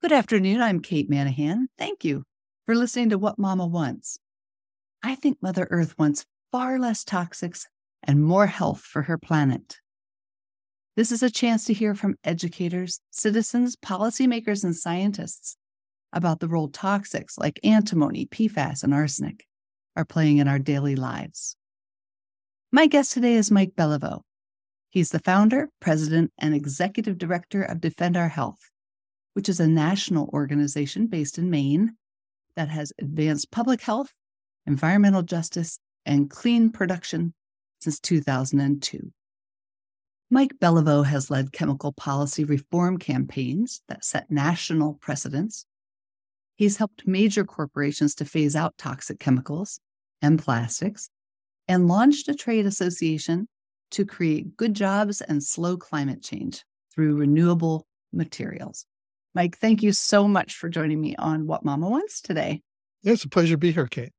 Good afternoon. I'm Kate Manahan. Thank you for listening to What Mama Wants. I think Mother Earth wants far less toxics and more health for her planet. This is a chance to hear from educators, citizens, policymakers, and scientists about the role toxics like antimony, PFAS, and arsenic are playing in our daily lives. My guest today is Mike Beliveau. He's the founder, president, and executive director of Defend Our Health, which is a national organization based in Maine that has advanced public health, environmental justice, and clean production since 2002. Mike Beliveau has led chemical policy reform campaigns that set national precedents. He's helped major corporations to phase out toxic chemicals and plastics, and launched a trade association to create good jobs and slow climate change through renewable materials. Mike, thank you so much for joining me on What Mama Wants today. Yeah, it's a pleasure to be here, Kate.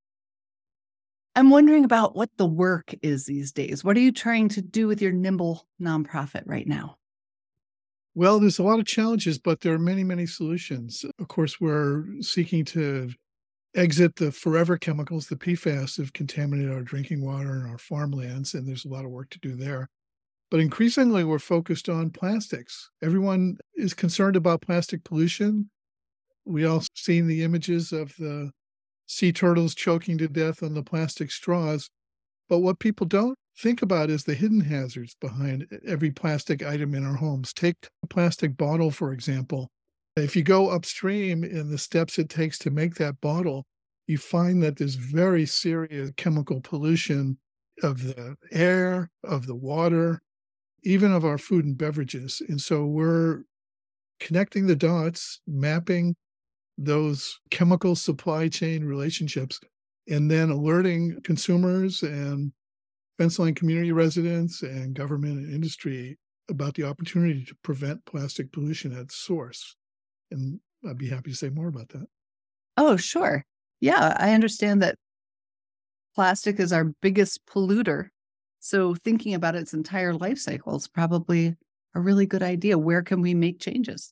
I'm wondering about what the work is these days. What are you trying to do with your nimble nonprofit right now? Well, there's a lot of challenges, but there are many, many solutions. Of course, we're seeking to exit the forever chemicals, the PFAS, that have contaminated our drinking water and our farmlands, and there's a lot of work to do there. But increasingly, we're focused on plastics. Everyone is concerned about plastic pollution. We all seen the images of the sea turtles choking to death on the plastic straws. But what people don't think about is the hidden hazards behind every plastic item in our homes. Take a plastic bottle, for example. If you go upstream in the steps it takes to make that bottle, you find that there's very serious chemical pollution of the air, of the water, even of our food and beverages. And so we're connecting the dots, mapping those chemical supply chain relationships, and then alerting consumers and fence line community residents and government and industry about the opportunity to prevent plastic pollution at source. And I'd be happy to say more about that. Oh, sure. Yeah, I understand that plastic is our biggest polluter. So thinking about its entire life cycle is probably a really good idea. Where can we make changes?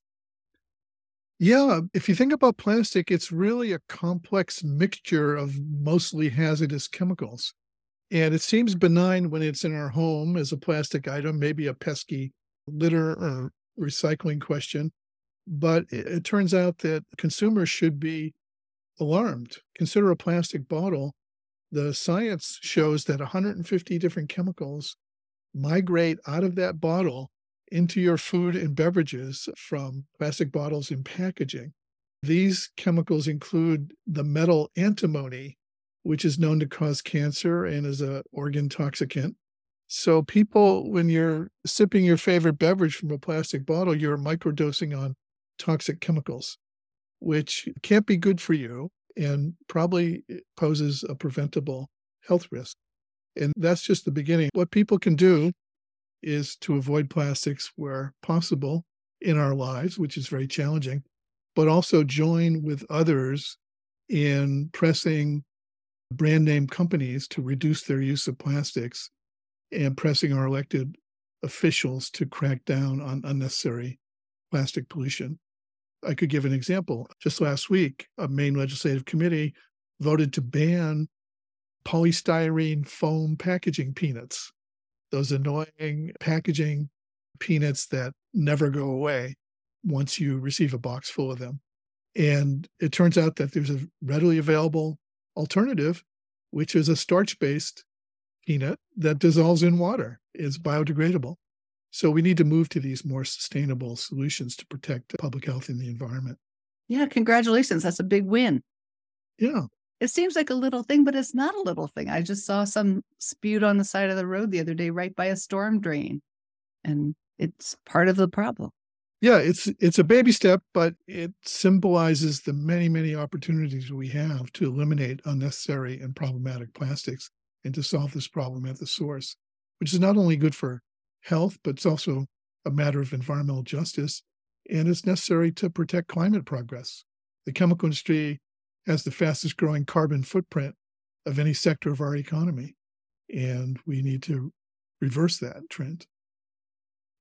Yeah, if you think about plastic, it's really a complex mixture of mostly hazardous chemicals. And it seems benign when it's in our home as a plastic item, maybe a pesky litter or recycling question. But it turns out that consumers should be alarmed. Consider a plastic bottle. The science shows that 150 different chemicals migrate out of that bottle into your food and beverages from plastic bottles and packaging. These chemicals include the metal antimony, which is known to cause cancer and is an organ toxicant. So people, when you're sipping your favorite beverage from a plastic bottle, you're microdosing on toxic chemicals, which can't be good for you and probably poses a preventable health risk. And that's just the beginning. What people can do is to avoid plastics where possible in our lives, which is very challenging, but also join with others in pressing brand name companies to reduce their use of plastics and pressing our elected officials to crack down on unnecessary plastic pollution. I could give an example. Just last week, a Maine legislative committee voted to ban polystyrene foam packaging peanuts, those annoying packaging peanuts that never go away once you receive a box full of them. And it turns out that there's a readily available alternative, which is a starch-based peanut that dissolves in water, is biodegradable. So we need to move to these more sustainable solutions to protect public health and the environment. Yeah, congratulations. That's a big win. Yeah. It seems like a little thing, but it's not a little thing. I just saw some spewed on the side of the road the other day, right by a storm drain, and it's part of the problem. Yeah, it's a baby step, but it symbolizes the many, many opportunities we have to eliminate unnecessary and problematic plastics and to solve this problem at the source, which is not only good for health, but it's also a matter of environmental justice, and it's necessary to protect climate progress. The chemical industry has the fastest growing carbon footprint of any sector of our economy, and we need to reverse that trend.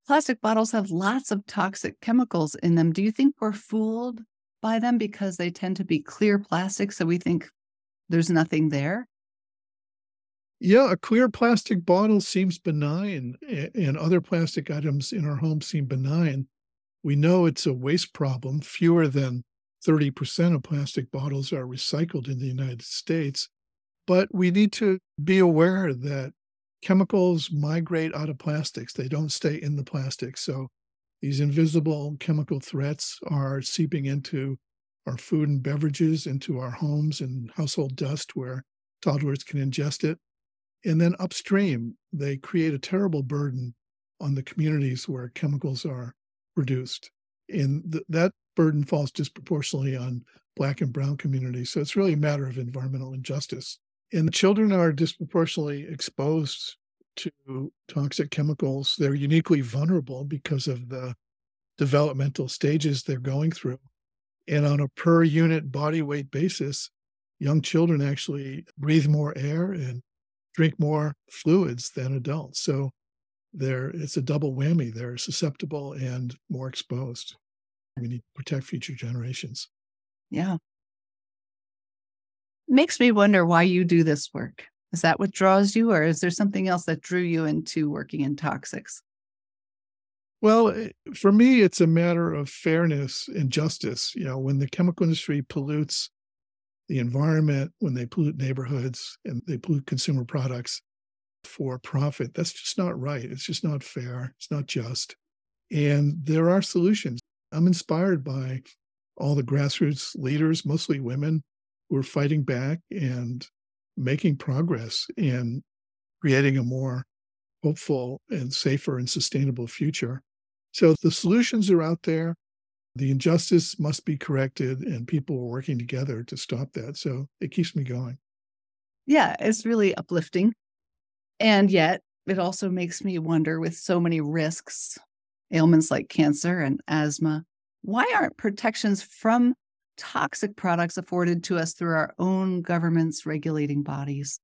Plastic bottles have lots of toxic chemicals in them. Do you think we're fooled by them because they tend to be clear plastic, so we think there's nothing there? Yeah, a clear plastic bottle seems benign, and other plastic items in our home seem benign. We know it's a waste problem. Fewer than 30% of plastic bottles are recycled in the United States. But we need to be aware that chemicals migrate out of plastics. They don't stay in the plastic. So these invisible chemical threats are seeping into our food and beverages, into our homes and household dust where toddlers can ingest it. And then upstream, they create a terrible burden on the communities where chemicals are produced. And that burden falls disproportionately on Black and Brown communities. So it's really a matter of environmental injustice. And the children are disproportionately exposed to toxic chemicals. They're uniquely vulnerable because of the developmental stages they're going through. And on a per unit body weight basis, young children actually breathe more air and drink more fluids than adults. So it's a double whammy. They're susceptible and more exposed. We need to protect future generations. Yeah. Makes me wonder why you do this work. Is that what draws you, or is there something else that drew you into working in toxics? Well, for me, it's a matter of fairness and justice. When the chemical industry pollutes the environment, when they pollute neighborhoods and they pollute consumer products for profit, that's just not right. It's just not fair. It's not just. And there are solutions. I'm inspired by all the grassroots leaders, mostly women, who are fighting back and making progress in creating a more hopeful and safer and sustainable future. So the solutions are out there. The injustice must be corrected, and people are working together to stop that. So it keeps me going. Yeah, it's really uplifting. And yet, it also makes me wonder, with so many risks, ailments like cancer and asthma, why aren't protections from toxic products afforded to us through our own government's regulating bodies?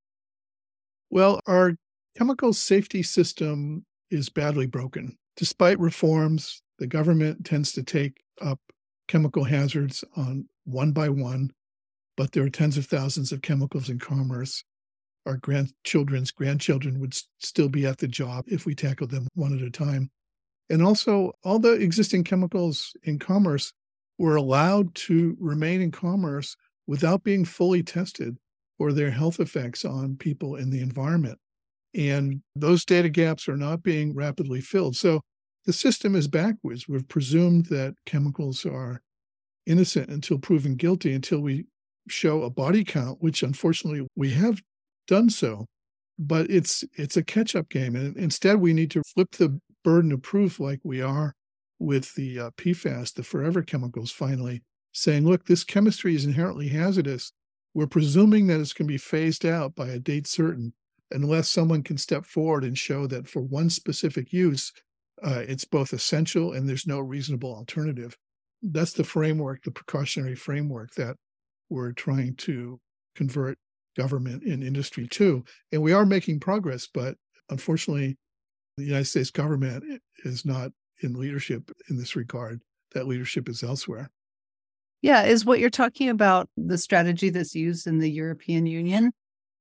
Well, our chemical safety system is badly broken. Despite reforms, the government tends to take up chemical hazards on one by one, but there are tens of thousands of chemicals in commerce. Our grandchildren would still be at the job if we tackled them one at a time. And also, all the existing chemicals in commerce were allowed to remain in commerce without being fully tested for their health effects on people and the environment. And those data gaps are not being rapidly filled. So the system is backwards. We've presumed that chemicals are innocent until proven guilty, until we show a body count, which unfortunately we have done so. But it's a catch-up game. And instead, we need to flip the burden of proof like we are with the PFAS, the forever chemicals, finally saying, look, this chemistry is inherently hazardous. We're presuming that it's going to be phased out by a date certain, unless someone can step forward and show that for one specific use, it's both essential and there's no reasonable alternative. That's the framework, the precautionary framework that we're trying to convert government and industry to. And we are making progress, but unfortunately, the United States government is not in leadership in this regard. That leadership is elsewhere. Yeah, is what you're talking about the strategy that's used in the European Union?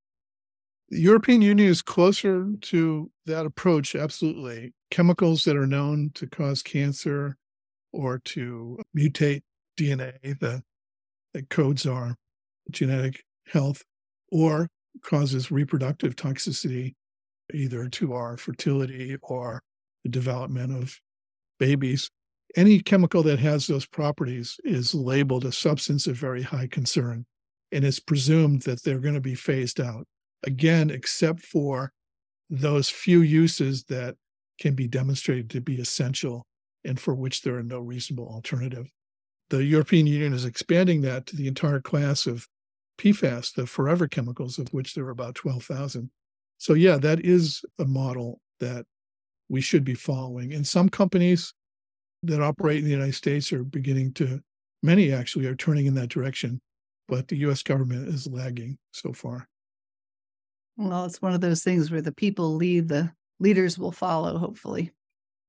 The European Union is closer to that approach, absolutely. Chemicals that are known to cause cancer or to mutate DNA, that codes our genetic health, or causes reproductive toxicity, either to our fertility or the development of babies. Any chemical that has those properties is labeled a substance of very high concern, and it's presumed that they're going to be phased out. Again, except for those few uses that can be demonstrated to be essential and for which there are no reasonable alternative. The European Union is expanding that to the entire class of PFAS, the forever chemicals, of which there are about 12,000. So yeah, that is a model that we should be following. And some companies that operate in the United States are many actually are turning in that direction, but the US government is lagging so far. Well, it's one of those things where the people lead, the leaders will follow, hopefully.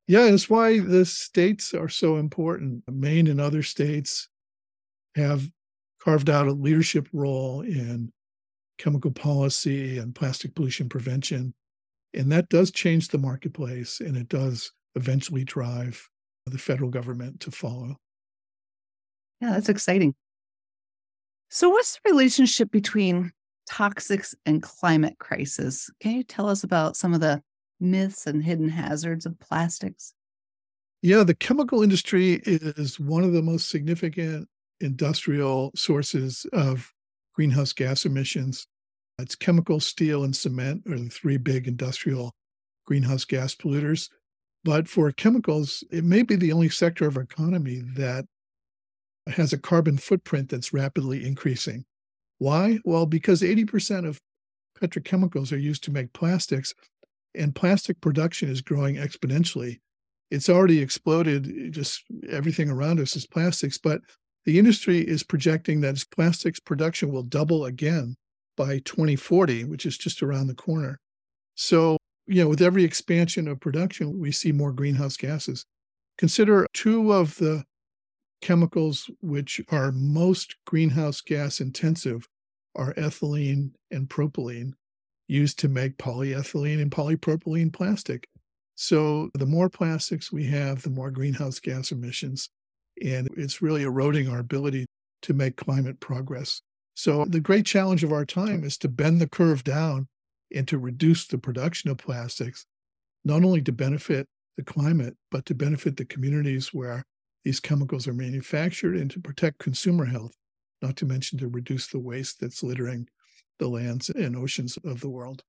Yeah, that's why the states are so important. Maine and other states have carved out a leadership role in chemical policy and plastic pollution prevention. And that does change the marketplace, and it does eventually drive the federal government to follow. Yeah, that's exciting. So, what's the relationship between toxics and climate crisis? Can you tell us about some of the myths and hidden hazards of plastics? Yeah, the chemical industry is one of the most significant industrial sources of greenhouse gas emissions. It's chemical, steel, and cement are the three big industrial greenhouse gas polluters. But for chemicals, it may be the only sector of our economy that has a carbon footprint that's rapidly increasing. Why? Well, because 80% of petrochemicals are used to make plastics, and plastic production is growing exponentially. It's already exploded, just everything around us is plastics, but the industry is projecting that plastics production will double again by 2040, which is just around the corner. So, with every expansion of production, we see more greenhouse gases. Consider two of the chemicals which are most greenhouse gas intensive are ethylene and propylene, used to make polyethylene and polypropylene plastic. So the more plastics we have, the more greenhouse gas emissions. And it's really eroding our ability to make climate progress. So the great challenge of our time is to bend the curve down and to reduce the production of plastics, not only to benefit the climate, but to benefit the communities where these chemicals are manufactured and to protect consumer health, not to mention to reduce the waste that's littering the lands and oceans of the world.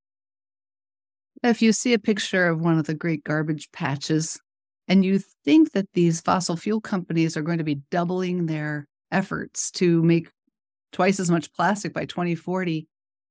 If you see a picture of one of the great garbage patches and you think that these fossil fuel companies are going to be doubling their efforts to make twice as much plastic by 2040,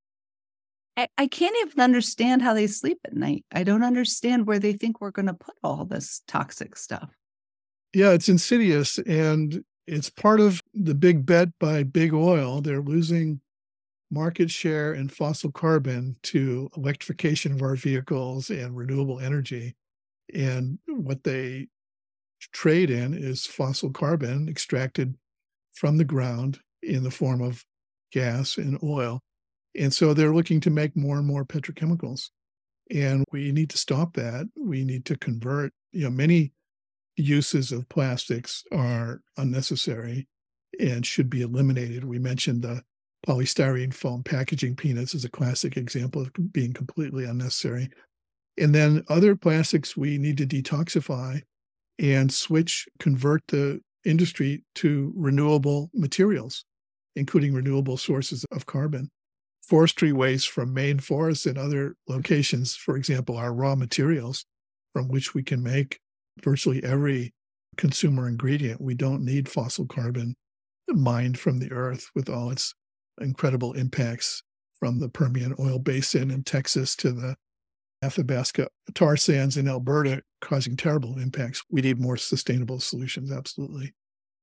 I can't even understand how they sleep at night. I don't understand where they think we're going to put all this toxic stuff. Yeah, it's insidious, and it's part of the big bet by big oil. They're losing market share in fossil carbon to electrification of our vehicles and renewable energy. And what they trade in is fossil carbon extracted from the ground in the form of gas and oil. And so they're looking to make more and more petrochemicals. And we need to stop that. We need to convert, many uses of plastics are unnecessary and should be eliminated. We mentioned the polystyrene foam packaging peanuts as a classic example of being completely unnecessary. And then other plastics we need to detoxify and convert the industry to renewable materials, including renewable sources of carbon. Forestry waste from Maine forests and other locations, for example, are raw materials from which we can make virtually every consumer ingredient. We don't need fossil carbon mined from the earth with all its incredible impacts from the Permian oil basin in Texas to the Athabasca tar sands in Alberta, causing terrible impacts. We need more sustainable solutions, absolutely.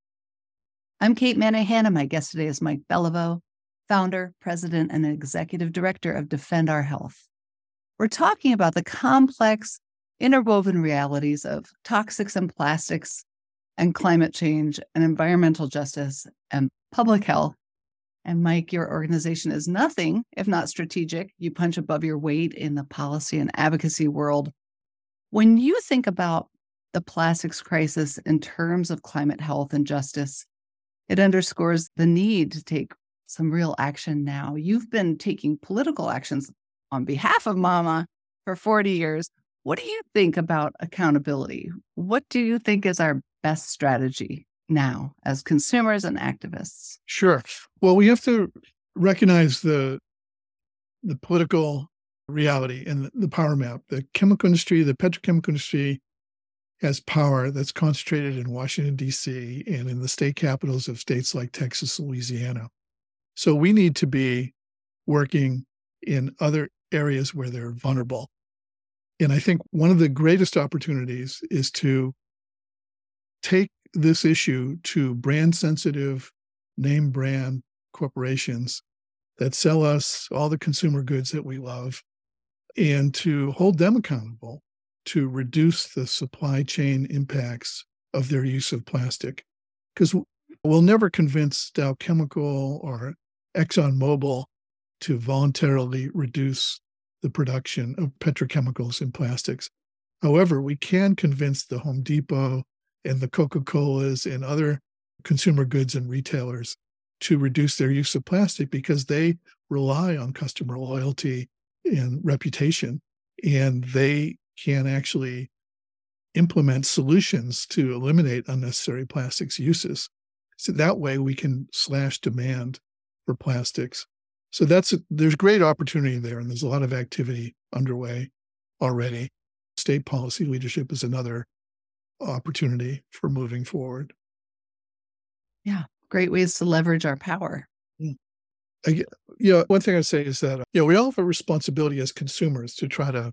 I'm Kate Manahan, and my guest today is Mike Beliveau, founder, president, and executive director of Defend Our Health. We're talking about the complex, interwoven realities of toxics and plastics and climate change and environmental justice and public health. And Mike, your organization is nothing if not strategic. You punch above your weight in the policy and advocacy world. When you think about the plastics crisis in terms of climate health and justice, it underscores the need to take some real action now. You've been taking political actions on behalf of Mama for 40 years. What do you think about accountability? What do you think is our best strategy now as consumers and activists? Sure. Well, we have to recognize the political reality and the power map. The chemical industry, the petrochemical industry has power that's concentrated in Washington, D.C. and in the state capitals of states like Texas, Louisiana. So we need to be working in other areas where they're vulnerable. And I think one of the greatest opportunities is to take this issue to brand sensitive, name brand corporations that sell us all the consumer goods that we love and to hold them accountable to reduce the supply chain impacts of their use of plastic. Because we'll never convince Dow Chemical or ExxonMobil to voluntarily reduce the production of petrochemicals and plastics. However, we can convince the Home Depot and the Coca-Colas and other consumer goods and retailers to reduce their use of plastic because they rely on customer loyalty and reputation, and they can actually implement solutions to eliminate unnecessary plastics uses. So that way we can slash demand for plastics. So there's great opportunity there, and there's a lot of activity underway already. State policy leadership is another opportunity for moving forward. Yeah, great ways to leverage our power. One thing I'd say is that we all have a responsibility as consumers to try to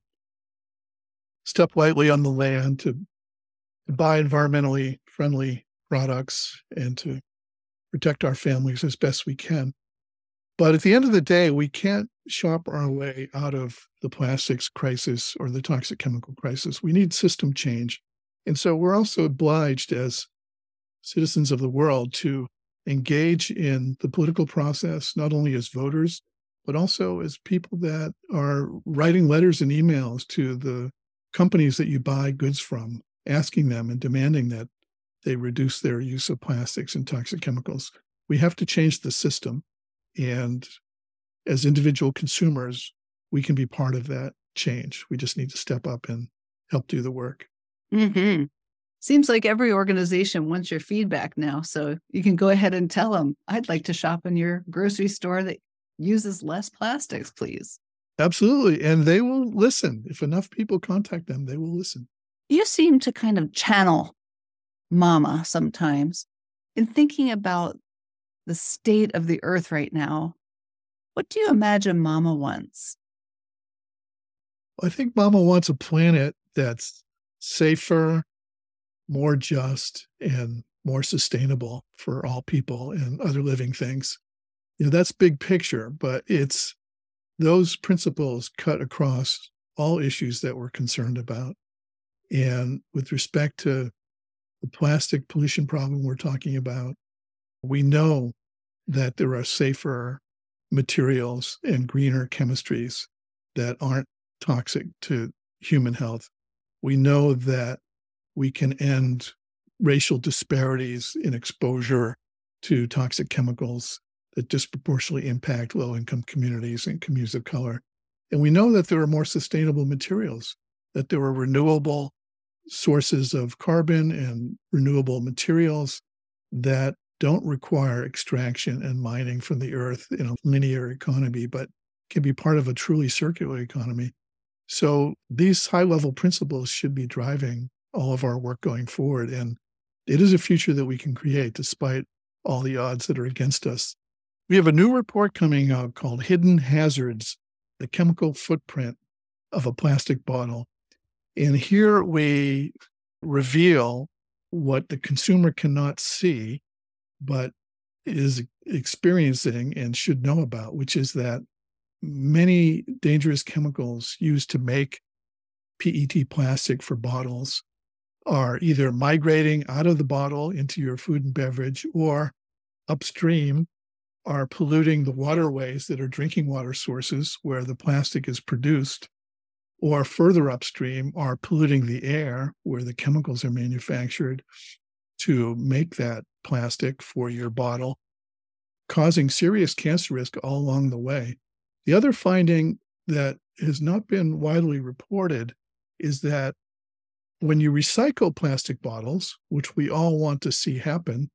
step lightly on the land, to buy environmentally friendly products, and to protect our families as best we can. But at the end of the day, we can't shop our way out of the plastics crisis or the toxic chemical crisis. We need system change. And so we're also obliged as citizens of the world to engage in the political process, not only as voters, but also as people that are writing letters and emails to the companies that you buy goods from, asking them and demanding that they reduce their use of plastics and toxic chemicals. We have to change the system. And as individual consumers, we can be part of that change. We just need to step up and help do the work. Mm-hmm. Seems like every organization wants your feedback now. So you can go ahead and tell them, I'd like to shop in your grocery store that uses less plastics, please. Absolutely. And they will listen. If enough people contact them, they will listen. You seem to kind of channel Mama sometimes in thinking about the state of the earth right now. What do you imagine Mama wants? I think Mama wants a planet that's safer, more just, and more sustainable for all people and other living things. That's big picture, but it's those principles cut across all issues that we're concerned about. And with respect to the plastic pollution problem we're talking about, we know that there are safer materials and greener chemistries that aren't toxic to human health. We know that we can end racial disparities in exposure to toxic chemicals that disproportionately impact low-income communities and communities of color. And we know that there are more sustainable materials, that there are renewable sources of carbon and renewable materials that don't require extraction and mining from the earth in a linear economy, but can be part of a truly circular economy. So these high-level principles should be driving all of our work going forward. And it is a future that we can create despite all the odds that are against us. We have a new report coming out called Hidden Hazards, the Chemical Footprint of a Plastic Bottle. And here we reveal what the consumer cannot see, but is experiencing and should know about, which is that many dangerous chemicals used to make PET plastic for bottles are either migrating out of the bottle into your food and beverage, or upstream are polluting the waterways that are drinking water sources where the plastic is produced, or further upstream are polluting the air where the chemicals are manufactured to make that plastic for your bottle, causing serious cancer risk all along the way. The other finding that has not been widely reported is that when you recycle plastic bottles, which we all want to see happen,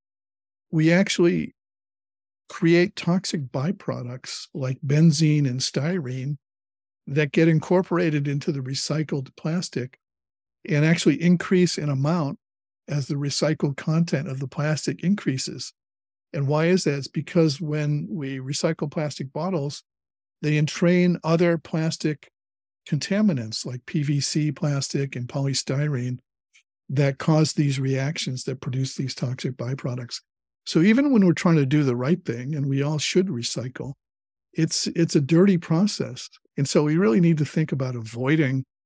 we actually create toxic byproducts like benzene and styrene that get incorporated into the recycled plastic and actually increase in amount as the recycled content of the plastic increases. And why is that? It's because when we recycle plastic bottles, they entrain other plastic contaminants like PVC plastic and polystyrene that cause these reactions that produce these toxic byproducts. So even when we're trying to do the right thing, and we all should recycle, it's a dirty process. And so we really need to think about avoiding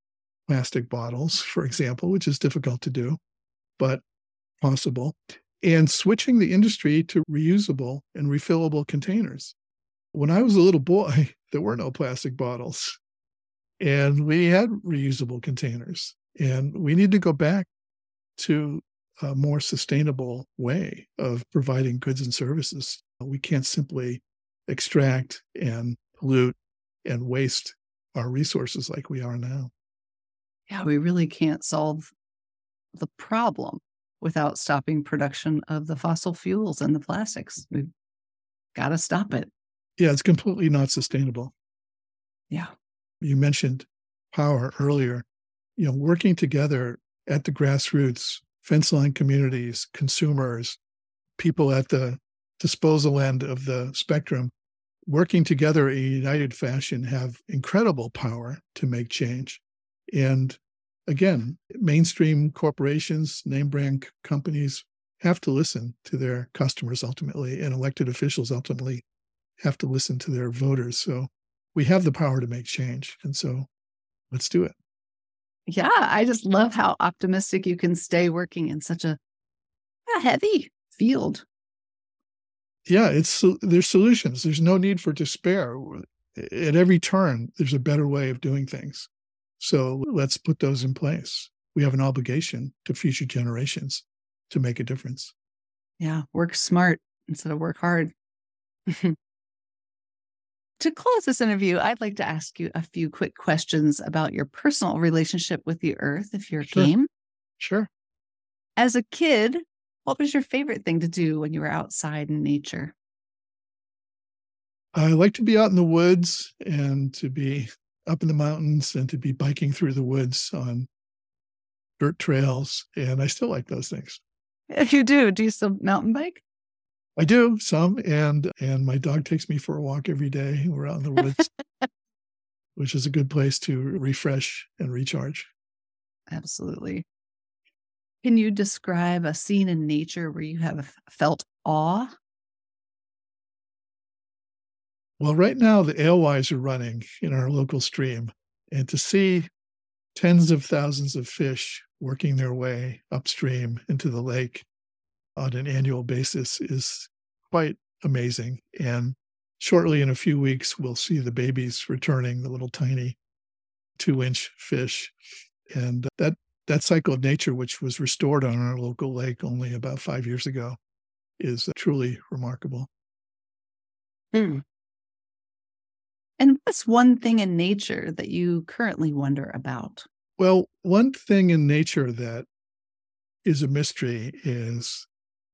plastic bottles, for example, which is difficult to do, but possible, and switching the industry to reusable and refillable containers. When I was a little boy, there were no plastic bottles, and we had reusable containers. And we need to go back to a more sustainable way of providing goods and services. We can't simply extract and pollute and waste our resources like we are now. Yeah, we really can't solve the problem without stopping production of the fossil fuels and the plastics. We've got to stop it. Yeah, it's completely not sustainable. Yeah. You mentioned power earlier. Working together at the grassroots, fence line communities, consumers, people at the disposal end of the spectrum, working together in a united fashion have incredible power to make change. And again, mainstream corporations, name brand companies have to listen to their customers ultimately, and elected officials ultimately have to listen to their voters. So we have the power to make change. And so let's do it. Yeah, I just love how optimistic you can stay working in such a heavy field. Yeah, there's solutions. There's no need for despair. At every turn, there's a better way of doing things. So let's put those in place. We have an obligation to future generations to make a difference. Yeah, work smart instead of work hard. To close this interview, I'd like to ask you a few quick questions about your personal relationship with the earth, if you're Sure. game. Sure. As a kid, what was your favorite thing to do when you were outside in nature? I like to be out in the woods and to be up in the mountains and to be biking through the woods on dirt trails. And I still like those things. If you do you still mountain bike? I do some, and my dog takes me for a walk every day. We're out in the woods, which is a good place to refresh and recharge. Absolutely. Can you describe a scene in nature where you have felt awe? Well, right now the alewives are running in our local stream, and to see tens of thousands of fish working their way upstream into the lake on an annual basis is quite amazing. And shortly, in a few weeks, we'll see the babies returning, the little tiny 2-inch fish. And that cycle of nature, which was restored on our local lake only about 5 years ago, is truly remarkable. Mm. And what's one thing in nature that you currently wonder about? Well, one thing in nature that is a mystery is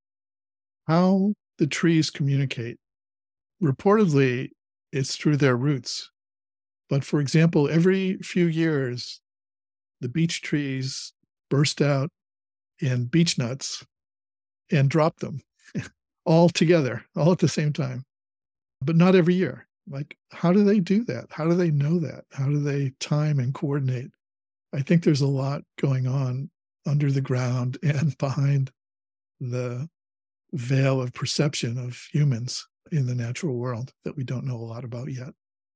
how the trees communicate. Reportedly, it's through their roots. But for example, every few years, the beech trees burst out in beech nuts and drop them all together, all at the same time, but not every year. Like, how do they do that? How do they know that? How do they time and coordinate? I think there's a lot going on under the ground and behind the veil of perception of humans in the natural world that we don't know a lot about yet.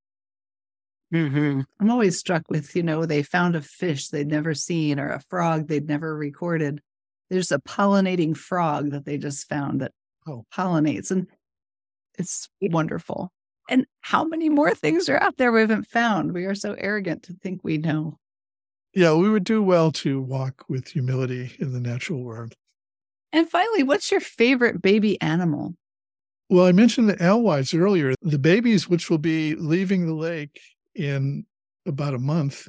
Mm-hmm. I'm always struck with, they found a fish they'd never seen or a frog they'd never recorded. There's a pollinating frog that they just found that pollinates, and it's wonderful. And how many more things are out there we haven't found? We are so arrogant to think we know. Yeah, we would do well to walk with humility in the natural world. And finally, what's your favorite baby animal? Well, I mentioned the alewives earlier. The babies, which will be leaving the lake in about a month,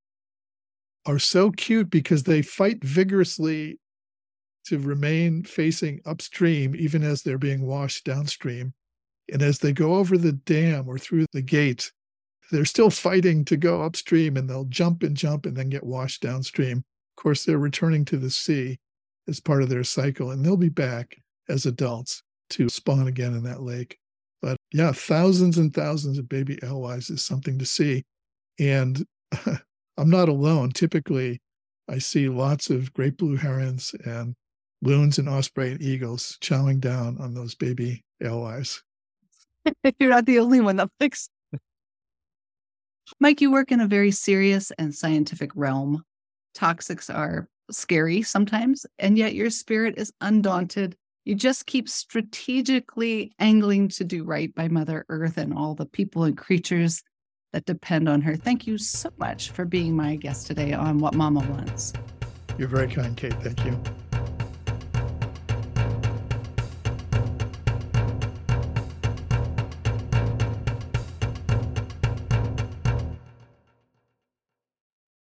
are so cute because they fight vigorously to remain facing upstream, even as they're being washed downstream. And as they go over the dam or through the gate, they're still fighting to go upstream, and they'll jump and then get washed downstream. Of course, they're returning to the sea as part of their cycle, and they'll be back as adults to spawn again in that lake. But yeah, thousands and thousands of baby alewives is something to see. And I'm not alone. Typically, I see lots of great blue herons and loons and osprey and eagles chowing down on those baby alewives. You're not the only one that likes Mike, you work in a very serious and scientific realm. Toxics are scary sometimes, and yet your spirit is undaunted. You just keep strategically angling to do right by Mother Earth and all the people and creatures that depend on her. Thank you so much for being my guest today on What Mama Wants. You're very kind, Kate. Thank you.